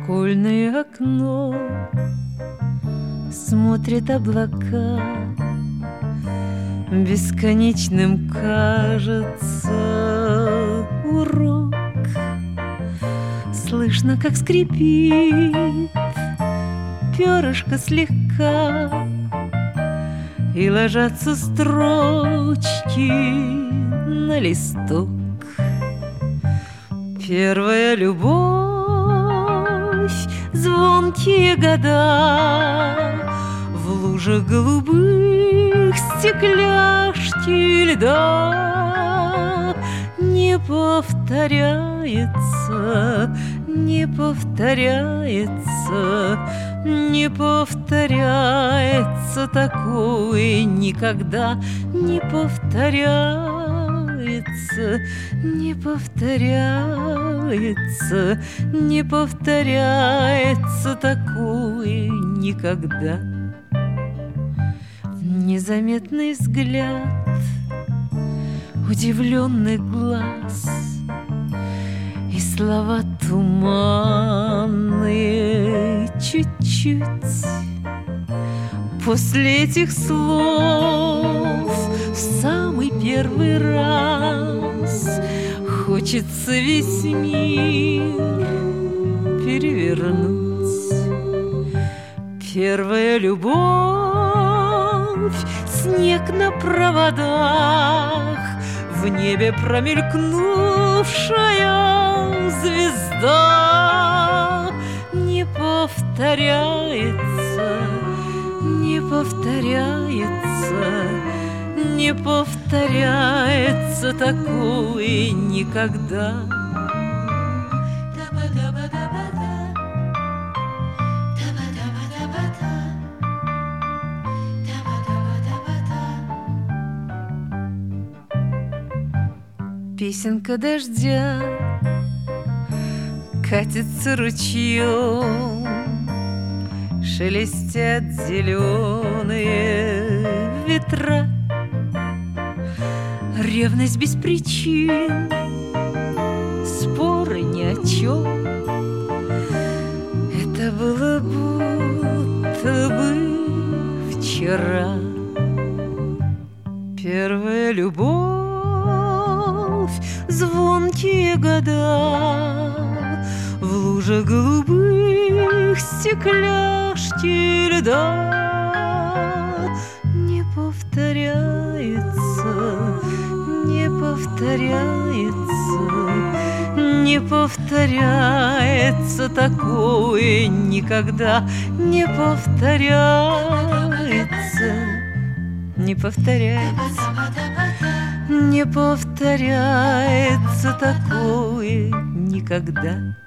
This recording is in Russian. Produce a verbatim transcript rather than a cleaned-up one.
школьное окно смотрят облака, бесконечным кажется урок. Слышно, как скрипит перышко слегка, и ложатся строчки на листок. Первая любовь, звонкие года, в лужах голубых стекляшки льда. Не повторяется, не повторяется, не повторяется такое никогда. Не повторяется, не повторяется, не повторяется такое никогда. Незаметный взгляд удивленных глаз и слова туманные чуть-чуть. После этих слов в самый первый раз хочется весь мир перевернуть. Первая любовь, снег на проводах, в небе промелькнувшая звезда. Не повторяется, не повторяется, не повторяется такое никогда. Песенка дождя катится ручьем, шелестят зеленые ветра. Ревность без причин, споры ни о чем. Это было будто бы вчера. Первая любовь, звонкие года, в лужах голубых стекляшки льда. Не повторяется, не повторяется, не повторяется такое никогда. Не повторяется, не повторяется, не повторяется такое никогда.